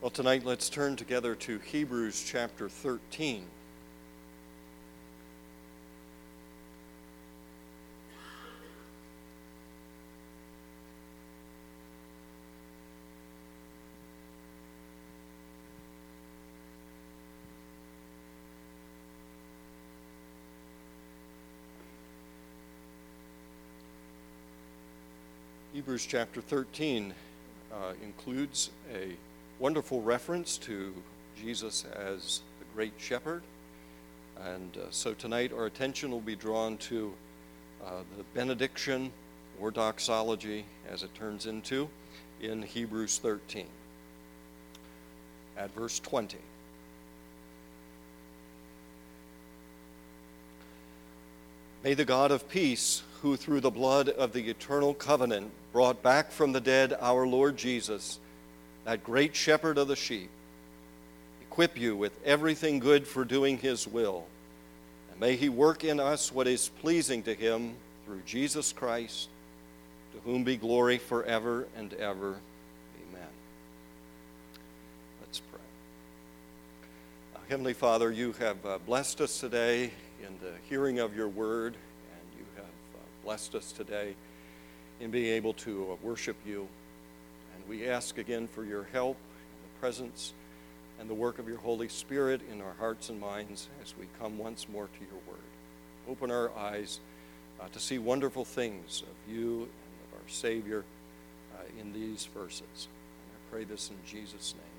Well, tonight let's turn together to Hebrews chapter 13. Hebrews chapter 13 includes a wonderful reference to Jesus as the great shepherd. And so tonight our attention will be drawn to the benediction or doxology, as it turns into, in Hebrews 13 at verse 20. May the God of peace, who through the blood of the eternal covenant brought back from the dead our Lord Jesus, that great shepherd of the sheep, equip you with everything good for doing his will. And may he work in us what is pleasing to him through Jesus Christ, to whom be glory forever and ever. Amen. Let's pray. Heavenly Father, you have blessed us today in the hearing of your word, and you have blessed us today in being able to worship you. And we ask again for your help in the presence and the work of your Holy Spirit in our hearts and minds as we come once more to your word. Open our eyes to see wonderful things of you and of our Savior in these verses. And I pray this in Jesus' name.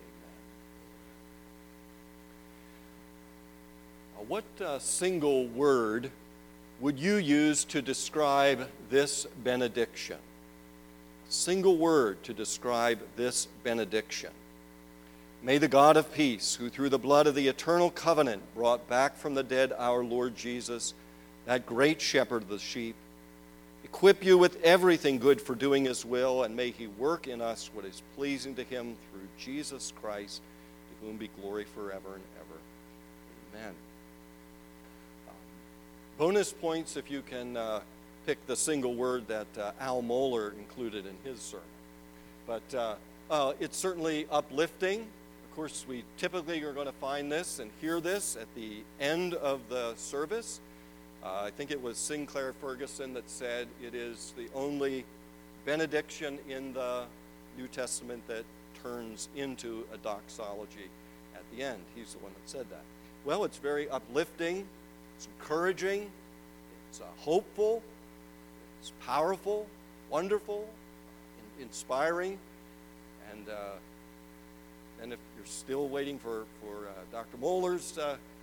Amen. What single word would you use to describe this benediction? Single word to describe this benediction. May the God of peace, who through the blood of the eternal covenant brought back from the dead our Lord Jesus, that great shepherd of the sheep, equip you with everything good for doing his will, and may he work in us what is pleasing to him through Jesus Christ, to whom be glory forever and ever. Amen. Bonus points if you can pick the single word that Al Mohler included in his sermon. But it's certainly uplifting. Of course, we typically are going to find this and hear this at the end of the service. I think it was Sinclair Ferguson that said it is the only benediction in the New Testament that turns into a doxology at the end. He's the one that said that. Well, it's very uplifting. It's encouraging. It's hopeful. It's powerful, wonderful, inspiring, and if you're still waiting for Dr. Mohler's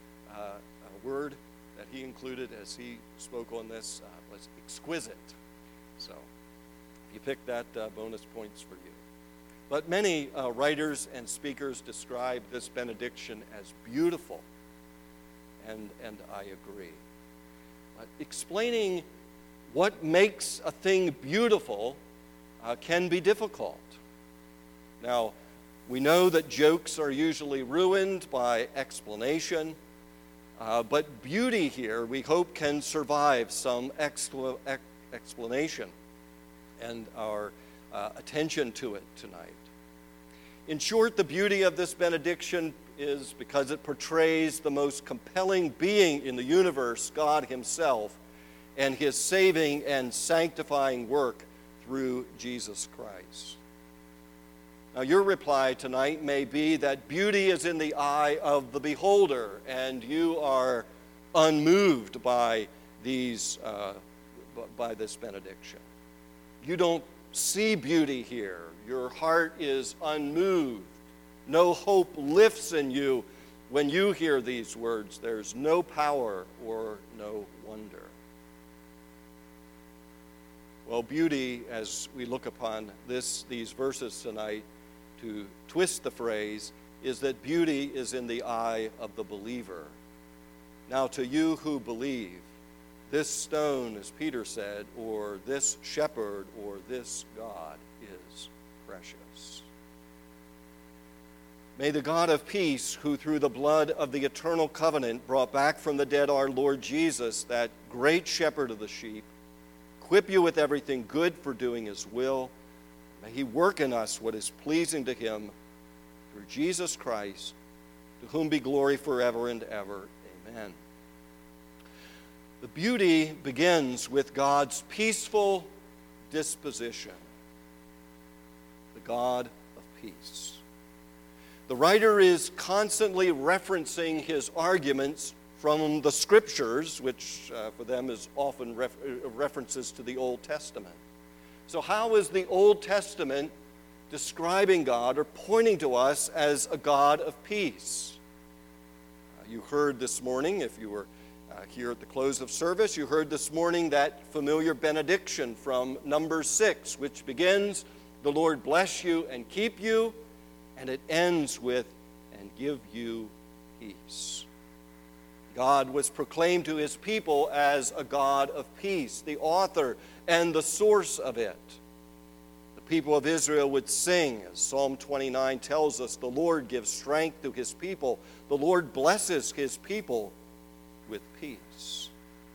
word that he included as he spoke on this, was exquisite. So you picked that, bonus points for you. But many writers and speakers describe this benediction as beautiful, and I agree. But explaining what makes a thing beautiful can be difficult. Now, we know that jokes are usually ruined by explanation, but beauty here, we hope, can survive some explanation and our attention to it tonight. In short, the beauty of this benediction is because it portrays the most compelling being in the universe, God himself, and his saving and sanctifying work through Jesus Christ. Now, your reply tonight may be that beauty is in the eye of the beholder, and you are unmoved by this benediction. You don't see beauty here. Your heart is unmoved. No hope lifts in you when you hear these words. There's no power or no wonder. Well, beauty, as we look upon these verses tonight, to twist the phrase, is that beauty is in the eye of the believer. Now, to you who believe, this stone, as Peter said, or this shepherd, or this God is precious. May the God of peace, who through the blood of the eternal covenant brought back from the dead our Lord Jesus, that great shepherd of the sheep, equip you with everything good for doing his will. May he work in us what is pleasing to him through Jesus Christ, to whom be glory forever and ever. Amen. The beauty begins with God's peaceful disposition, the God of peace. The writer is constantly referencing his arguments from the Scriptures, which for them is often references to the Old Testament. So how is the Old Testament describing God or pointing to us as a God of peace? You heard this morning, if you were here at the close of service, you heard this morning that familiar benediction from Numbers 6, which begins, "The Lord bless you and keep you," and it ends with, "and give you peace." God was proclaimed to his people as a God of peace, the author and the source of it. The people of Israel would sing, as Psalm 29 tells us, "The Lord gives strength to his people. The Lord blesses his people with peace."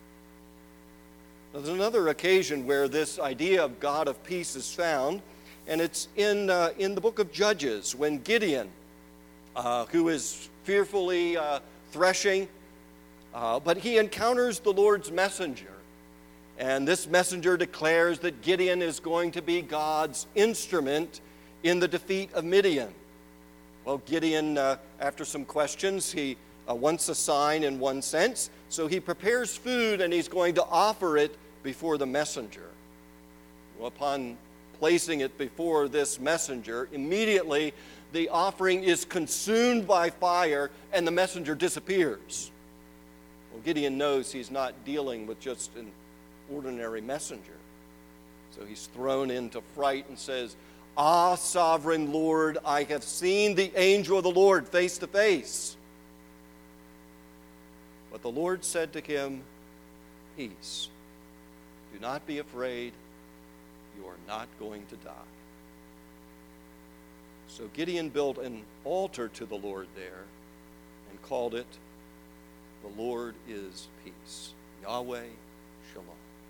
There's another occasion where this idea of God of peace is found, and it's in the book of Judges, when Gideon, who is fearfully threshing, but he encounters the Lord's messenger. And this messenger declares that Gideon is going to be God's instrument in the defeat of Midian. Well, Gideon, after some questions, he wants a sign in one sense, so he prepares food and he's going to offer it before the messenger. Well, upon placing it before this messenger, immediately the offering is consumed by fire and the messenger disappears. Well, Gideon knows he's not dealing with just an ordinary messenger. So he's thrown into fright and says, "Ah, sovereign Lord, I have seen the angel of the Lord face to face." But the Lord said to him, "Peace, do not be afraid, you are not going to die." So Gideon built an altar to the Lord there and called it, "The Lord is Peace," Yahweh Shalom.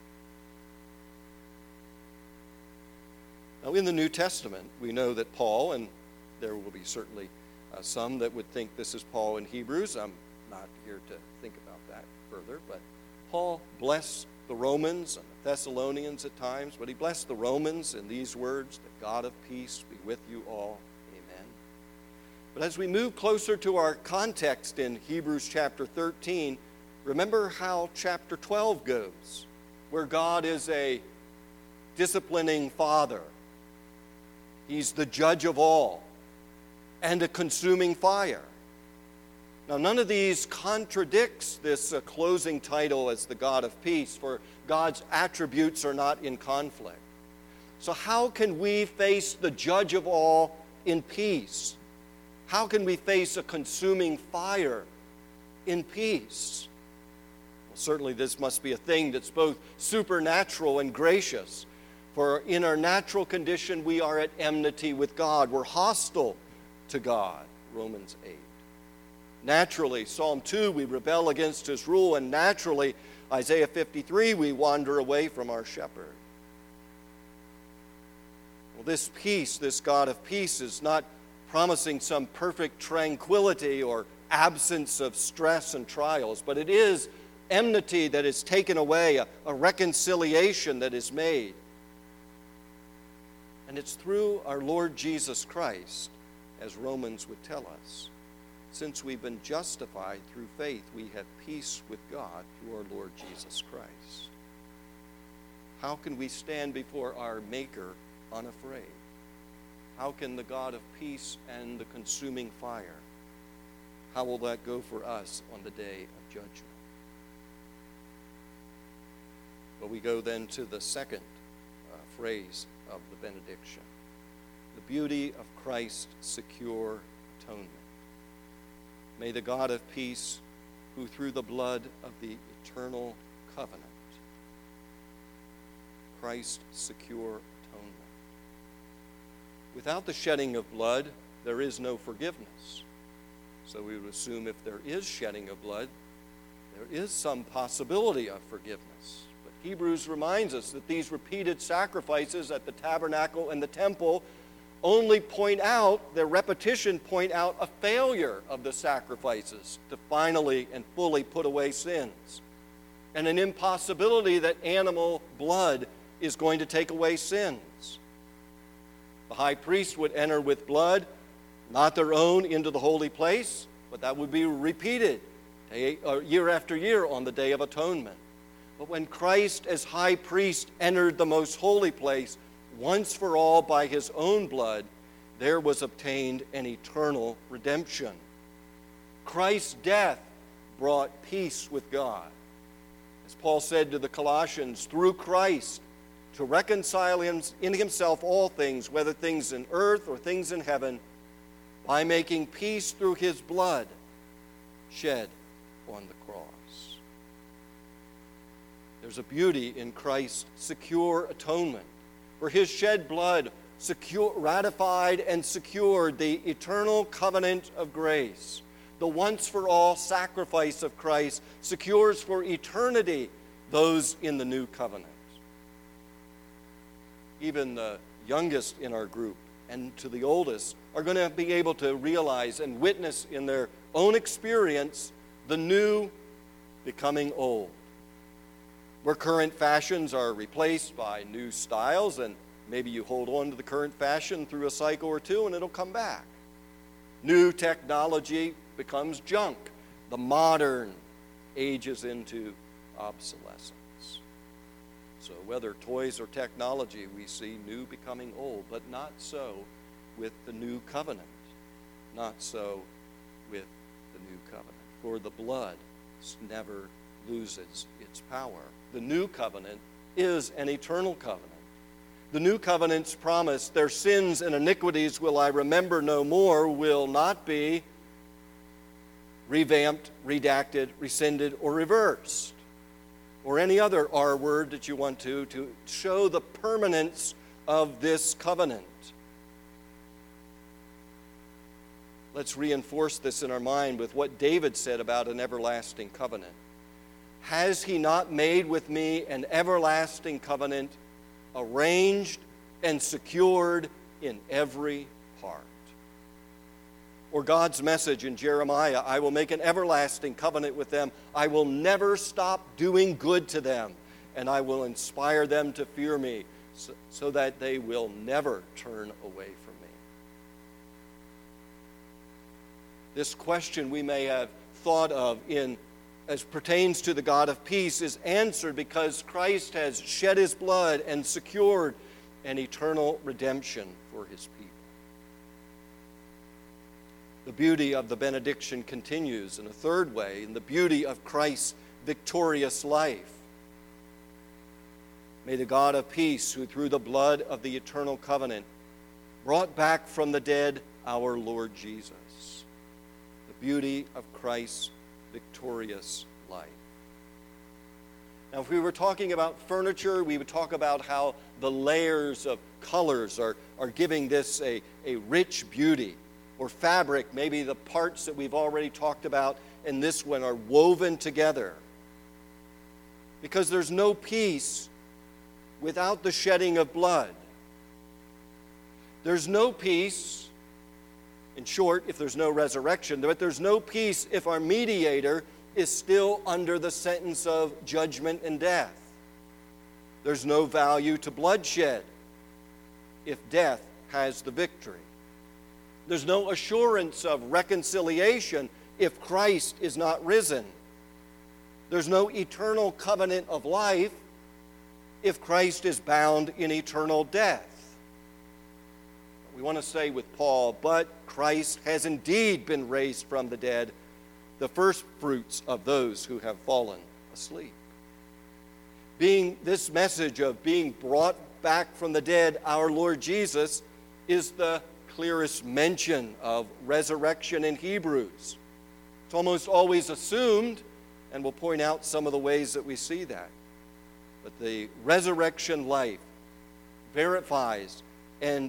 Now, in the New Testament, we know that Paul, and there will be certainly some that would think this is Paul in Hebrews. I'm not here to think about that further, but Paul blessed the Romans and the Thessalonians at times, but he blessed the Romans in these words, "The God of peace be with you all. Amen." But as we move closer to our context in Hebrews chapter 13, remember how chapter 12 goes, where God is a disciplining Father. He's the judge of all and a consuming fire. Now, none of these contradicts this closing title as the God of peace, for God's attributes are not in conflict. So how can we face the judge of all in peace? How can we face a consuming fire in peace? Well, certainly this must be a thing that's both supernatural and gracious. For in our natural condition, we are at enmity with God. We're hostile to God, Romans 8. Naturally, Psalm 2, we rebel against his rule, and naturally, Isaiah 53, we wander away from our shepherd. Well, this peace, this God of peace, is not promising some perfect tranquility or absence of stress and trials, but it is enmity that is taken away, a reconciliation that is made. And it's through our Lord Jesus Christ, as Romans would tell us. Since we've been justified through faith, we have peace with God through our Lord Jesus Christ. How can we stand before our Maker unafraid? How can the God of peace and the consuming fire, how will that go for us on the day of judgment? But we go then to the second phrase of the benediction, the beauty of Christ's secure atonement. May the God of peace, who through the blood of the eternal covenant, Christ's secure atonement. Without the shedding of blood, there is no forgiveness. So we would assume if there is shedding of blood, there is some possibility of forgiveness. But Hebrews reminds us that these repeated sacrifices at the tabernacle and the temple only point out, their repetition point out a failure of the sacrifices to finally and fully put away sins, and an impossibility that animal blood is going to take away sins. The high priest would enter with blood, not their own, into the holy place, but that would be repeated year after year on the Day of Atonement. But when Christ as high priest entered the most holy place, once for all by his own blood, there was obtained an eternal redemption. Christ's death brought peace with God. As Paul said to the Colossians, through Christ, to reconcile in himself all things, whether things in earth or things in heaven, by making peace through his blood shed on the cross. There's a beauty in Christ's secure atonement, for his shed blood ratified and secured the eternal covenant of grace. The once-for-all sacrifice of Christ secures for eternity those in the new covenant. Even the youngest in our group and to the oldest are going to be able to realize and witness in their own experience the new becoming old, where current fashions are replaced by new styles, and maybe you hold on to the current fashion through a cycle or two and it'll come back. New technology becomes junk. The modern ages into obsolescence. So whether toys or technology, we see new becoming old, but not so with the new covenant. Not so with the new covenant. For the blood never loses its power. The new covenant is an eternal covenant. The new covenant's promise, their sins and iniquities will I remember no more, will not be revamped, redacted, rescinded, or reversed, or any other R word that you want to show the permanence of this covenant. Let's reinforce this in our mind with what David said about an everlasting covenant. Has he not made with me an everlasting covenant, arranged and secured in every part? Or God's message in Jeremiah, I will make an everlasting covenant with them. I will never stop doing good to them, and I will inspire them to fear me so that they will never turn away from me. This question we may have thought of as pertains to the God of peace is answered because Christ has shed his blood and secured an eternal redemption for his people. The beauty of the benediction continues in a third way, in the beauty of Christ's victorious life. May the God of peace, who through the blood of the eternal covenant brought back from the dead our Lord Jesus, the beauty of Christ's victorious life. Now, if we were talking about furniture, we would talk about how the layers of colors are giving this a rich beauty. Or fabric, maybe the parts that we've already talked about in this one are woven together. Because there's no peace without the shedding of blood. There's no peace, in short, if there's no resurrection, but there's no peace if our mediator is still under the sentence of judgment and death. There's no value to bloodshed if death has the victory. There's no assurance of reconciliation if Christ is not risen. There's no eternal covenant of life if Christ is bound in eternal death. We want to say with Paul, but Christ has indeed been raised from the dead, the first fruits of those who have fallen asleep. This message of being brought back from the dead, our Lord Jesus, is the clearest mention of resurrection in Hebrews. It's almost always assumed, and we'll point out some of the ways that we see that. But the resurrection life verifies and,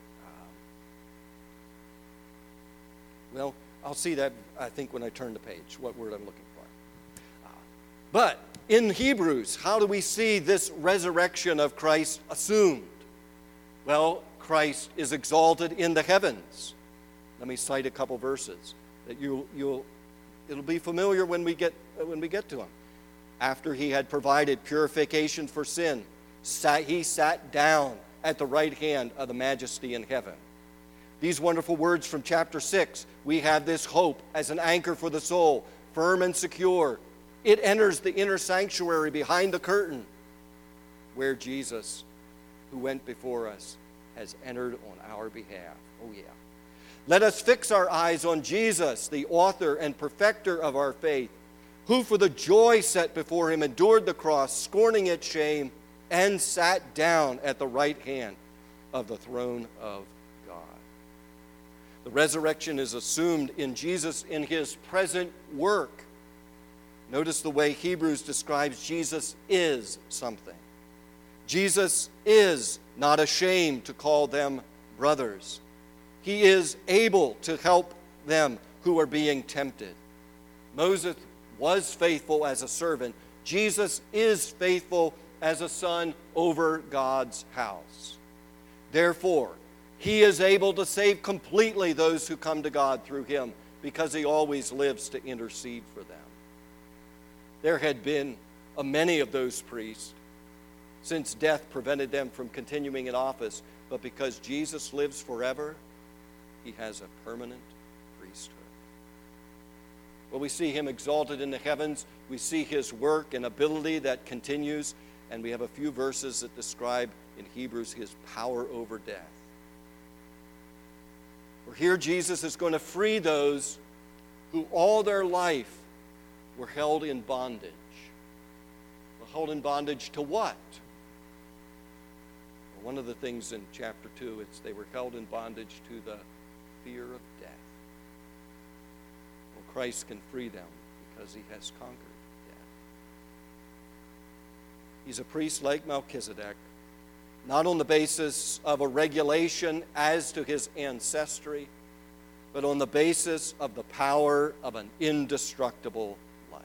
I'll see that, I think, when I turn the page, what word I'm looking for. But in Hebrews, how do we see this resurrection of Christ assumed? Well, Christ is exalted in the heavens. Let me cite a couple verses that it'll be familiar when we get to them. After he had provided purification for sin, he sat down at the right hand of the Majesty in heaven. These wonderful words from chapter 6, we have this hope as an anchor for the soul, firm and secure. It enters the inner sanctuary behind the curtain, where Jesus, who went before us, has entered on our behalf. Oh yeah. Let us fix our eyes on Jesus, the author and perfecter of our faith, who for the joy set before him endured the cross, scorning its shame, and sat down at the right hand of the throne of God. The resurrection is assumed in Jesus in his present work. Notice the way Hebrews describes Jesus is something. Jesus is not ashamed to call them brothers. He is able to help them who are being tempted. Moses was faithful as a servant. Jesus is faithful as a son over God's house. Therefore, he is able to save completely those who come to God through him, because he always lives to intercede for them. There had been many of those priests since death prevented them from continuing in office, but because Jesus lives forever, he has a permanent priesthood. Well, we see him exalted in the heavens. We see his work and ability that continues, and we have a few verses that describe in Hebrews his power over death. For here Jesus is going to free those who all their life were held in bondage. Were held in bondage to what? Well, one of the things in chapter 2, it's they were held in bondage to the fear of death. Well, Christ can free them because he has conquered death. He's a priest like Melchizedek, not on the basis of a regulation as to his ancestry, but on the basis of the power of an indestructible life.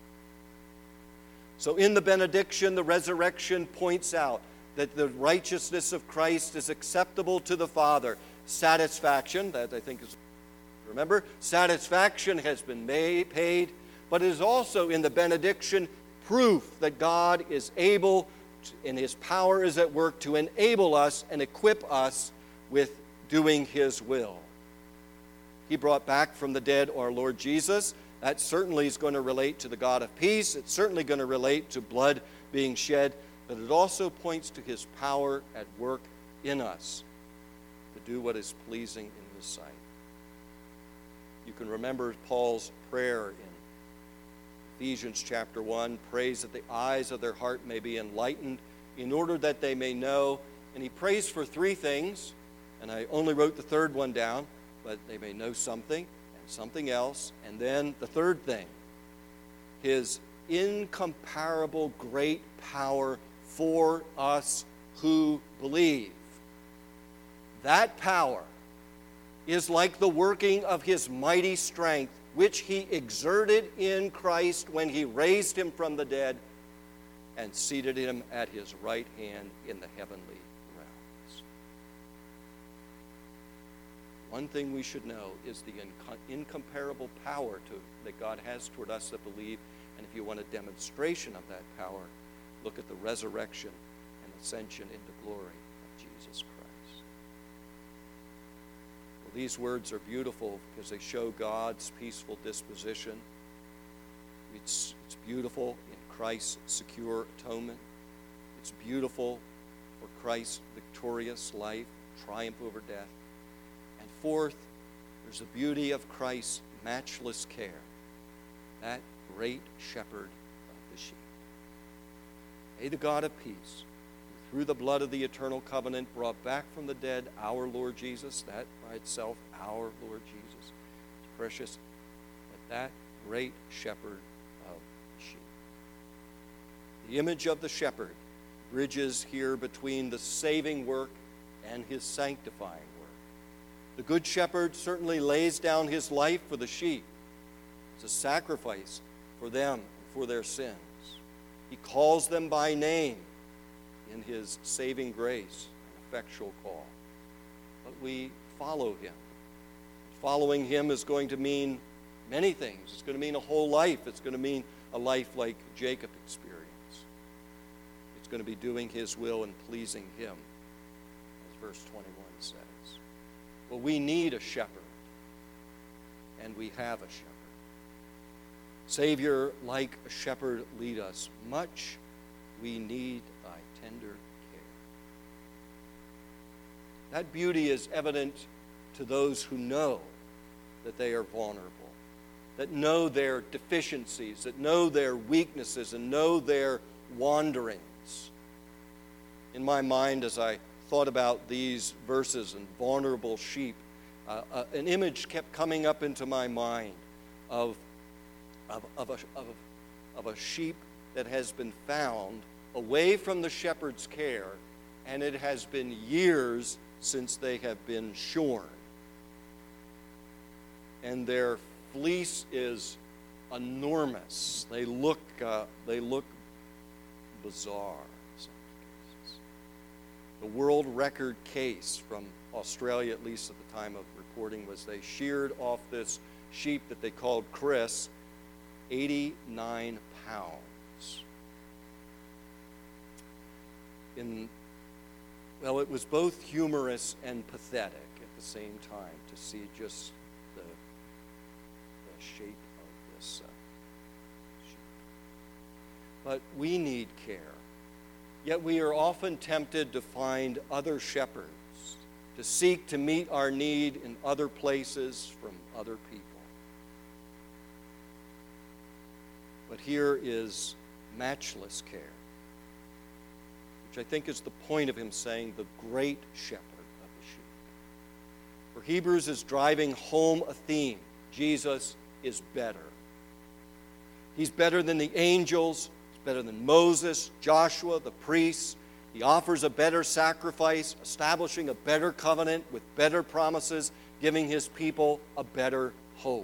So in the benediction, the resurrection points out that the righteousness of Christ is acceptable to the Father. Satisfaction, that I think is, remember, satisfaction has been paid, but it is also in the benediction proof that God is able and his power is at work to enable us and equip us with doing his will. He brought back from the dead our Lord Jesus. That certainly is going to relate to the God of peace. It's certainly going to relate to blood being shed, but it also points to his power at work in us to do what is pleasing in his sight. You can remember Paul's prayer in Ephesians chapter 1, prays that the eyes of their heart may be enlightened in order that they may know. And he prays for three things, and I only wrote the third one down, but they may know something and something else. And then the third thing, his incomparable great power for us who believe. That power is like the working of his mighty strength, which he exerted in Christ when he raised him from the dead and seated him at his right hand in the heavenly realms. One thing we should know is the incomparable power that God has toward us that believe, and if you want a demonstration of that power, look at the resurrection and ascension into glory of Jesus Christ. These words are beautiful because they show God's peaceful disposition. It's beautiful in Christ's secure atonement. It's beautiful for Christ's victorious life, triumph over death. And fourth, there's the beauty of Christ's matchless care, that great shepherd of the sheep. May the God of peace, through the blood of the eternal covenant, brought back from the dead our Lord Jesus, that by itself, our Lord Jesus, is precious, but that great shepherd of sheep. The image of the shepherd bridges here between the saving work and his sanctifying work. The good shepherd certainly lays down his life for the sheep. It's a sacrifice for them and for their sins. He calls them by name in his saving grace and effectual call. we follow him. Following him is going to mean many things. It's going to mean a whole life. It's going to mean a life like Jacob experienced. It's going to be doing his will and pleasing him, as verse 21 says. Well, we need a shepherd, and we have a shepherd. Savior, like a shepherd, lead us. Much we need thy tender care. That beauty is evident to those who know that they are vulnerable, that know their deficiencies, that know their weaknesses, and know their wanderings. In my mind, as I thought about these verses and vulnerable sheep, an image kept coming up into my mind of a sheep that has been found away from the shepherd's care, and it has been years since they have been shorn. And their fleece is enormous. They look bizarre in some cases. The world record case from Australia, at least at the time of reporting, was they sheared off this sheep that they called Chris, 89 pounds. It was both humorous and pathetic at the same time to see just the shape of this sheep. But we need care. Yet we are often tempted to find other shepherds, to seek to meet our need in other places from other people. But here is matchless care, which I think is the point of him saying the great shepherd of the sheep. For Hebrews is driving home a theme. Jesus is better. He's better than the angels. He's better than Moses, Joshua, the priests. He offers a better sacrifice, establishing a better covenant with better promises, giving his people a better hope.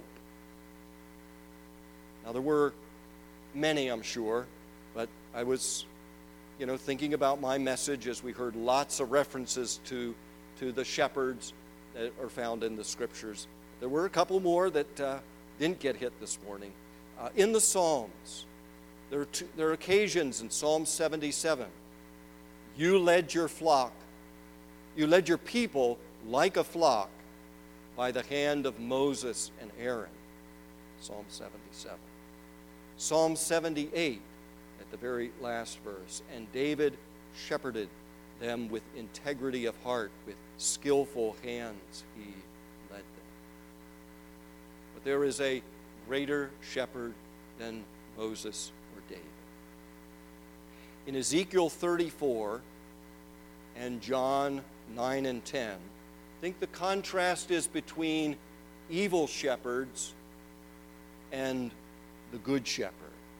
Now, there were many, I'm sure, but I was, thinking about my message as we heard lots of references to the shepherds that are found in the Scriptures. There were a couple more that didn't get hit this morning. In the Psalms, there are occasions in Psalm 77. You led your flock, you led your people like a flock by the hand of Moses and Aaron. Psalm 77. Psalm 78, at the very last verse. And David shepherded them with integrity of heart, with skillful hands he led them. But there is a greater shepherd than Moses or David. In Ezekiel 34 and John 9 and 10, I think the contrast is between evil shepherds and the good shepherd.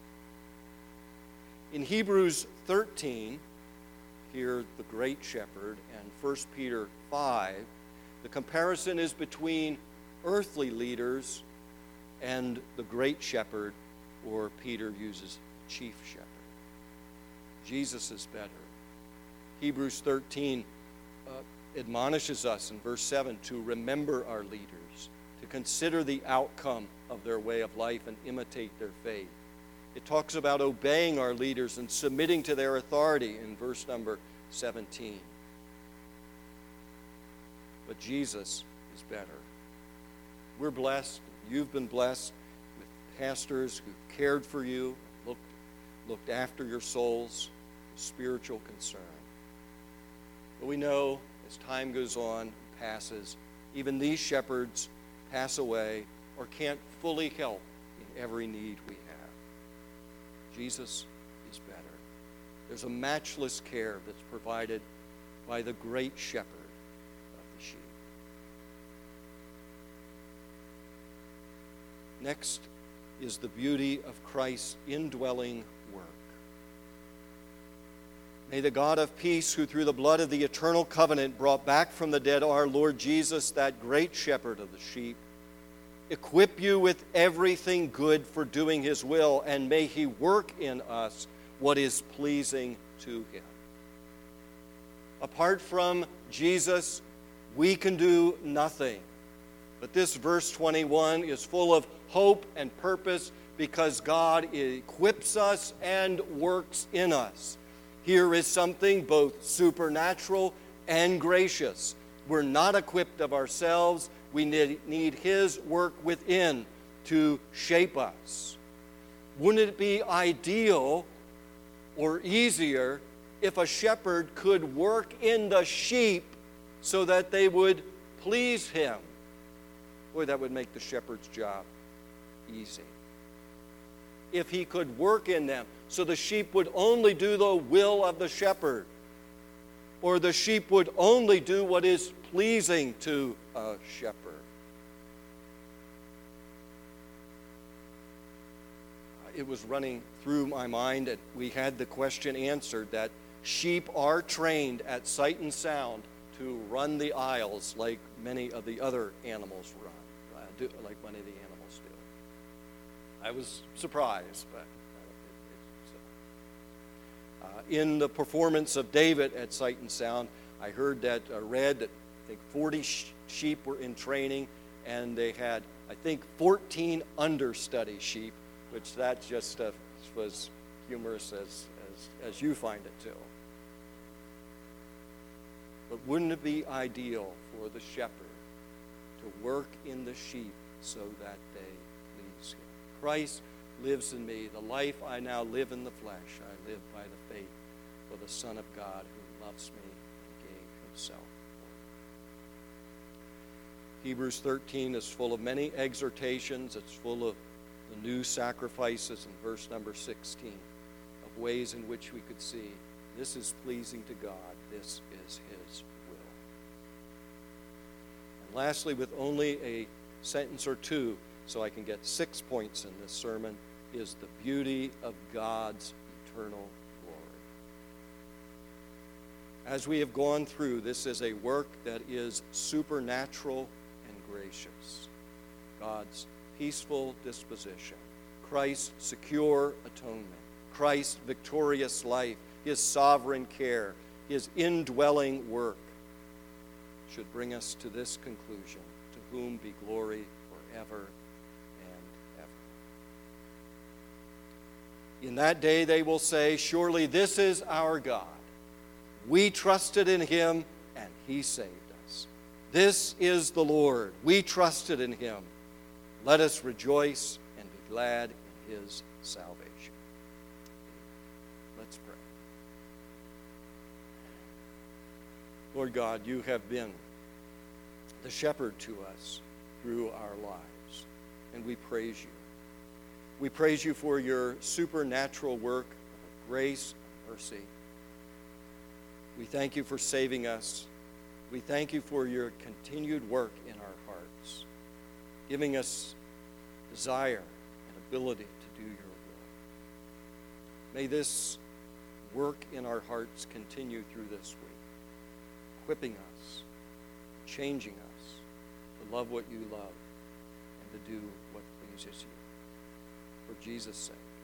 In Hebrews 13, here the great shepherd, and 1 Peter 5, the comparison is between earthly leaders and the great shepherd, or Peter uses chief shepherd. Jesus is better. Hebrews 13 admonishes us in verse 7 to remember our leaders, to consider the outcome of their way of life and imitate their faith. It talks about obeying our leaders and submitting to their authority in verse number 17. But Jesus is better. We're blessed. You've been blessed with pastors who cared for you, looked after your souls, spiritual concern. But we know as time goes on, passes, even these shepherds pass away or can't fully help in every need we have. Jesus is better. There's a matchless care that's provided by the great shepherd of the sheep. Next is the beauty of Christ's indwelling work. May the God of peace, who through the blood of the eternal covenant brought back from the dead our Lord Jesus, that great shepherd of the sheep, equip you with everything good for doing his will, and may he work in us what is pleasing to him. Apart from Jesus, We can do nothing. But this verse 21 is full of hope and purpose because God equips us and works in us. Here is something both supernatural and gracious. We're not equipped of ourselves. We need His work within to shape us. Wouldn't it be ideal or easier if a shepherd could work in the sheep so that they would please him? Boy, that would make the shepherd's job easy. If he could work in them so the sheep would only do the will of the shepherd, or the sheep would only do what is pleasing to a shepherd. It was running through my mind, and we had the question answered that sheep are trained at sight and sound to run the aisles like many of the other animals like many of the animals do. I was surprised, but in the performance of David at Sight and Sound, I heard that read that I think 40 sheep were in training, and they had, I think, 14 understudy sheep, which that just was humorous as you find it too. But wouldn't it be ideal for the shepherd to work in the sheep so that they please him? Christ lives in me. The life I now live in the flesh, I live by the faith of the Son of God who loves me and gave himself. Hebrews 13 is full of many exhortations. It's full of the new sacrifices in verse number 16 of ways in which we could see this is pleasing to God. This is his will. And lastly, with only a sentence or two, so I can get 6 points in this sermon, is the beauty of God's eternal glory. As we have gone through, this is a work that is supernatural and gracious. God's peaceful disposition, Christ's secure atonement, Christ's victorious life, his sovereign care, his indwelling work should bring us to this conclusion: to whom be glory forever and ever. In that day they will say, surely this is our God. We trusted in him, and he saved us. This is the Lord. We trusted in him. Let us rejoice and be glad in his salvation. Let's pray. Lord God, you have been the shepherd to us through our lives, and we praise you. We praise you for your supernatural work of grace and mercy. We thank you for saving us. We thank you for your continued work in our hearts, giving us desire and ability to do your will. May this work in our hearts continue through this week, equipping us, changing us to love what you love and to do what pleases you. For Jesus' sake.